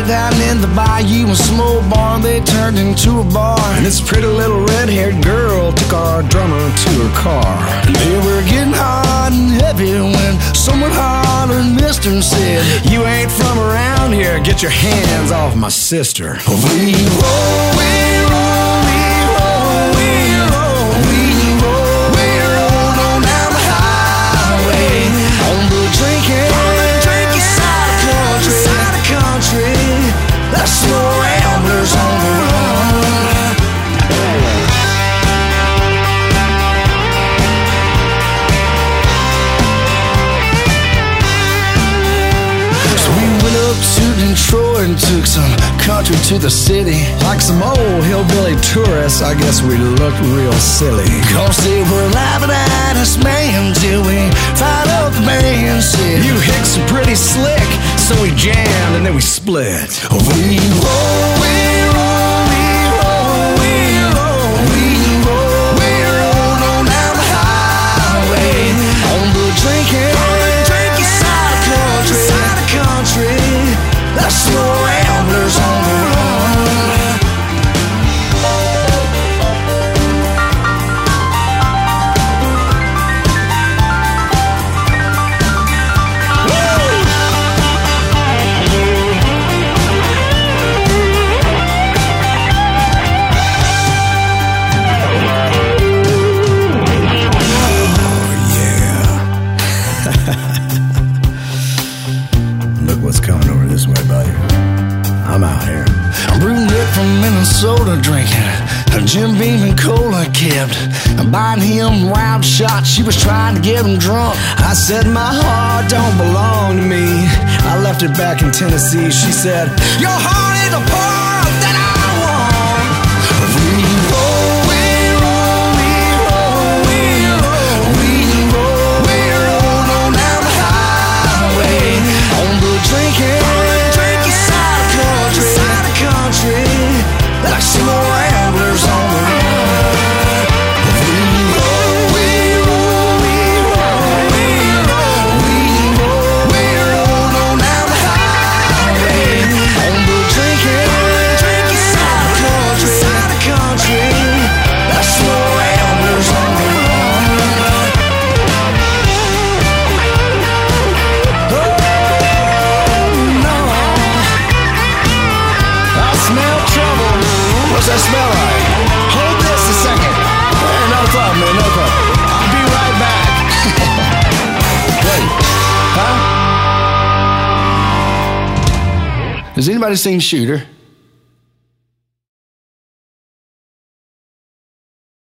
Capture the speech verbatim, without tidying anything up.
down in the bayou, a small bar they turned into a bar. And this pretty little red-haired girl took our drummer to her car. And they were getting hot and heavy when someone hollered mister and said, "You ain't from around here, get your hands off my sister." We roll, we roll, we roll, we roll, we roll, we roll on down the highway on the drinking, on the drinking side of country, side of country. That's slow ramblers on the run. So we went up to Detroit and took some country to the city. Like some old hillbilly tourists, I guess we looked real silly. Cause they were laughing at us, man, till we fired up the band and said, "You hicks are pretty slick." So we jammed and then we split. We roll, we roll, we roll, we roll, we roll, we roll on down the highway on the drinking, on the drinking side of country, side of country. That's slow ramblers on the run. I'm out here. Brunette from Minnesota drinking a Jim Beam and cola kept buying him wild shots. She was trying to get him drunk. I said, "My heart don't belong to me." I left it back in Tennessee. She said, "Your heart is a part that I want." We roll, we roll, we roll, we roll, we roll, we roll on down the highway on the drinking, on the drinking side of country, side of country. Like some ramblers on the run. We roll, we roll, we roll, we roll, we roll, we roll on down the highway on the drinking, on the drinking side of country, side of country. Like some ramblers on the run. Oh no, I smell trouble. What's that smell like? Hold this a second. Hey, no problem, man, no problem. I'll be right back. Wait, huh? Has anybody seen Shooter?